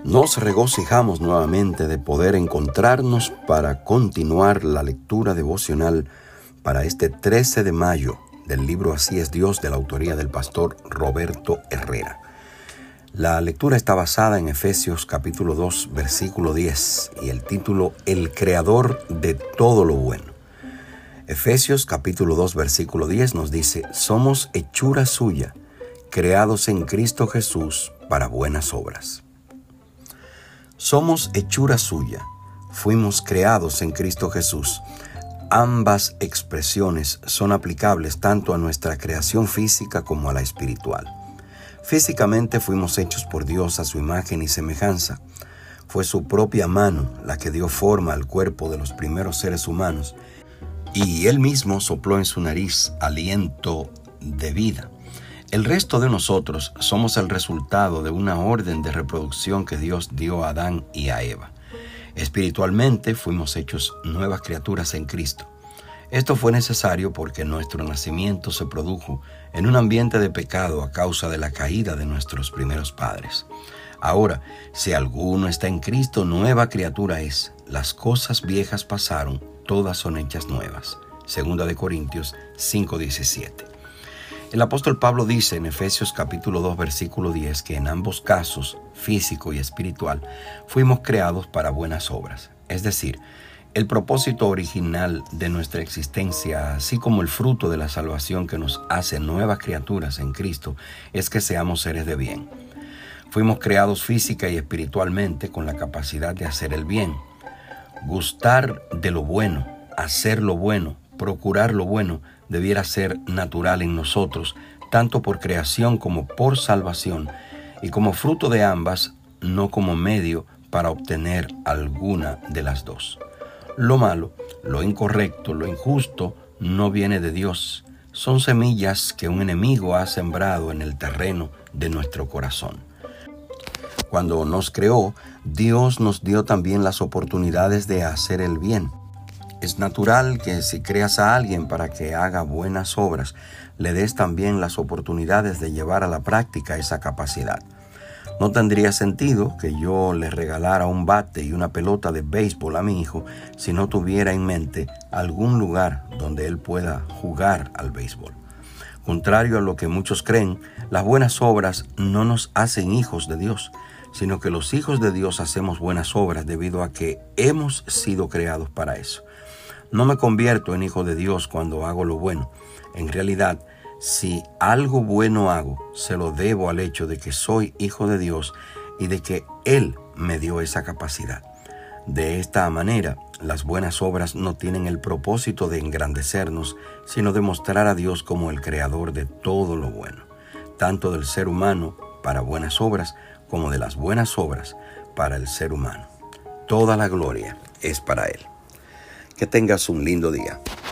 Nos regocijamos nuevamente de poder encontrarnos para continuar la lectura devocional para este 13 de mayo del libro Así es Dios, de la autoría del pastor Roberto Herrera. La lectura está basada en Efesios capítulo 2, versículo 10 y el título El Creador de todo lo bueno. Efesios capítulo 2, versículo 10 nos dice: somos hechura suya, creados en Cristo Jesús para buenas obras. Somos hechura suya, fuimos creados en Cristo Jesús. Ambas expresiones son aplicables tanto a nuestra creación física como a la espiritual. Físicamente fuimos hechos por Dios a su imagen y semejanza. Fue su propia mano la que dio forma al cuerpo de los primeros seres humanos, y Él mismo sopló en su nariz aliento de vida. El resto de nosotros somos el resultado de una orden de reproducción que Dios dio a Adán y a Eva. Espiritualmente fuimos hechos nuevas criaturas en Cristo. Esto fue necesario porque nuestro nacimiento se produjo en un ambiente de pecado a causa de la caída de nuestros primeros padres. Ahora, si alguno está en Cristo, nueva criatura es. Las cosas viejas pasaron, todas son hechas nuevas. 2 Corintios 5:17. El apóstol Pablo dice en Efesios capítulo 2, versículo 10 que en ambos casos, físico y espiritual, fuimos creados para buenas obras. Es decir, el propósito original de nuestra existencia, así como el fruto de la salvación que nos hace nuevas criaturas en Cristo, es que seamos seres de bien. Fuimos creados física y espiritualmente con la capacidad de hacer el bien. Gustar de lo bueno, hacer lo bueno, procurar lo bueno, debiera ser natural en nosotros, tanto por creación como por salvación, y como fruto de ambas, no como medio para obtener alguna de las dos. Lo malo, lo incorrecto, lo injusto, no viene de Dios. Son semillas que un enemigo ha sembrado en el terreno de nuestro corazón. Cuando nos creó, Dios nos dio también las oportunidades de hacer el bien. Es natural que si creas a alguien para que haga buenas obras, le des también las oportunidades de llevar a la práctica esa capacidad. No tendría sentido que yo le regalara un bate y una pelota de béisbol a mi hijo si no tuviera en mente algún lugar donde él pueda jugar al béisbol. Contrario a lo que muchos creen, las buenas obras no nos hacen hijos de Dios, sino que los hijos de Dios hacemos buenas obras debido a que hemos sido creados para eso. No me convierto en hijo de Dios cuando hago lo bueno. En realidad, si algo bueno hago, se lo debo al hecho de que soy hijo de Dios y de que Él me dio esa capacidad. De esta manera, las buenas obras no tienen el propósito de engrandecernos, sino de mostrar a Dios como el creador de todo lo bueno, tanto del ser humano para buenas obras como de las buenas obras para el ser humano. Toda la gloria es para Él. Que tengas un lindo día.